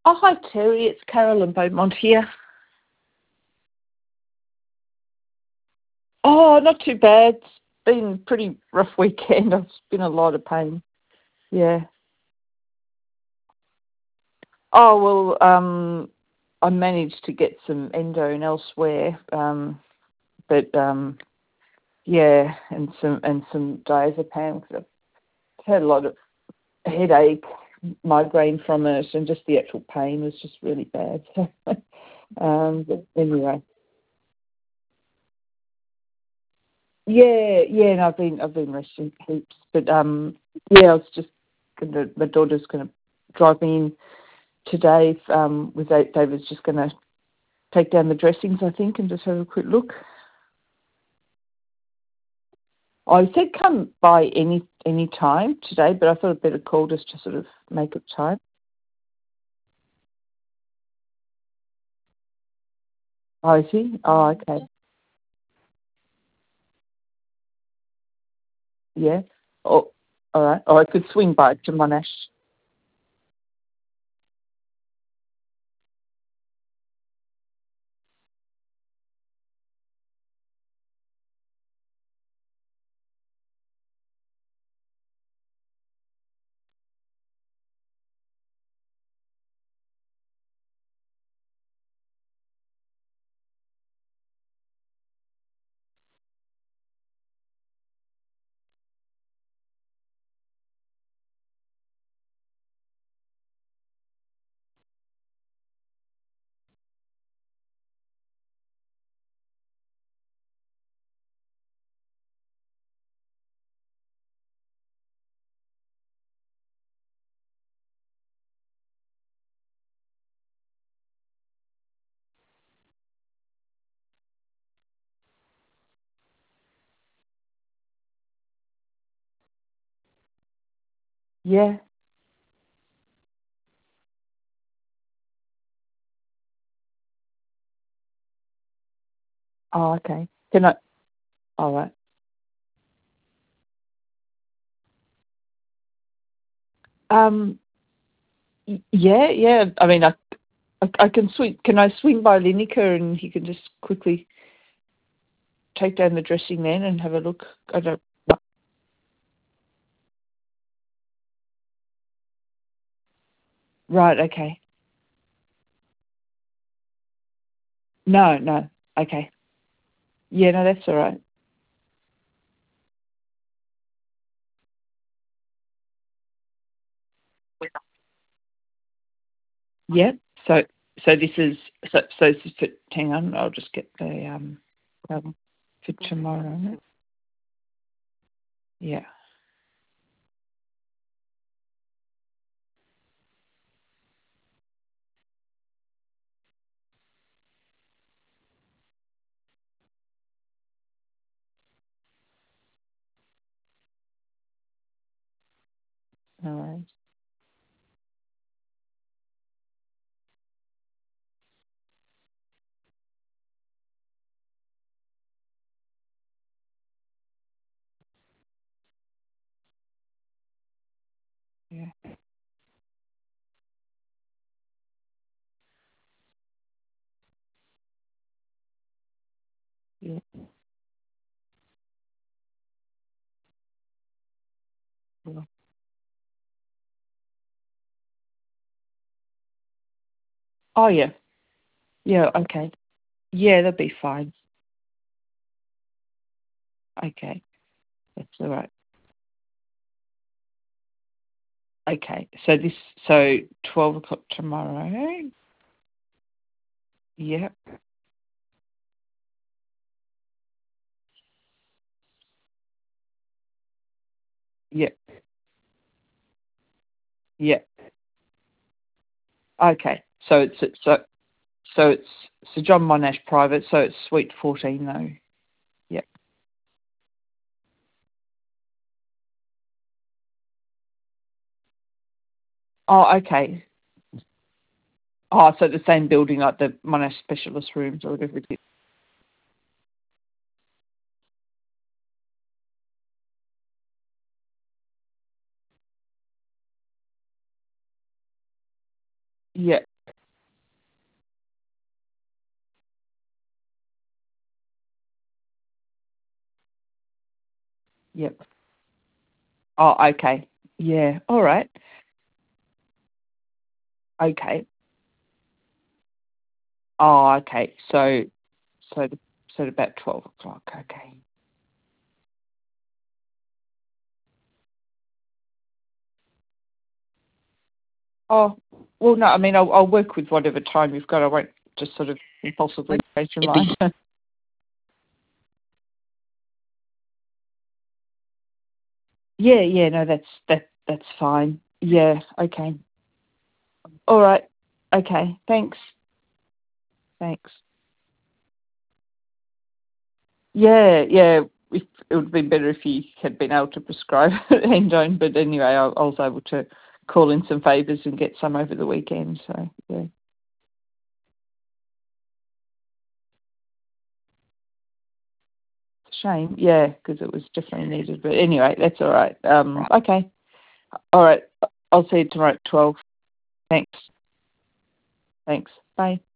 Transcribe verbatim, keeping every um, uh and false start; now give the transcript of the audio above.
Oh, hi Terry, it's Carolyn Beaumont here. Oh, not too bad. It's been a pretty rough weekend. I've been in a lot of pain. Yeah. Oh, well, um, I managed to get some endo and elsewhere, um, but um, yeah, and some and some diazepam because I've had a lot of headache, migraine from it, and just the actual pain was just really bad. um, but anyway. Yeah, yeah, and I've been I've been resting heaps, but um, yeah, I was just gonna, my daughter's gonna drive me in today. Um, with Da- David's just gonna take down the dressings, I think, and just have a quick look. I said come by any any time today, but I thought I'd better call just to sort of make it time. Oh, is he? Oh, okay. Yeah. Oh, all right. Oh, I could swing by to Monash. Yeah. Oh, okay. Can I? All right. Um. y- Yeah, yeah. I mean, I I, I can swing. Can I swing by Lineker and he can just quickly take down the dressing then and have a look? I don't. Right. Okay. No. No. Okay. Yeah. No, that's all right. Yeah. So so this is so so this is for. Hang on. I'll just get the um um, for tomorrow. Yeah. All right. Yeah. Yeah. Yeah. Oh yeah. Yeah. Okay. Yeah, that'd be fine. Okay. That's all right. Okay. So this so twelve o'clock tomorrow. Yep. Yep. Yep. Okay. So it's it's so so it's Sir John Monash private. So it's Suite fourteen though. Yep. Oh, okay. Oh, so the same building like the Monash specialist rooms or whatever it is. Yeah. Yep. Oh, okay. Yeah. All right. Okay. Oh, okay. So, so, so about twelve o'clock. Okay. Oh, well, no. I mean, I'll, I'll work with whatever time you've got. I won't just sort of impulsively change your It'd be mind. Yeah. Yeah. No, that's that. That's fine. Yeah. Okay. All right. Okay. Thanks. Thanks. Yeah. Yeah. If, it would be better if you had been able to prescribe endone, but anyway, I, I was able to call in some favours and get some over the weekend. So yeah. Shame, yeah, because it was definitely needed. But anyway, that's all right. Um, okay, all right. I'll see you tomorrow at twelve. Thanks. Thanks. Bye.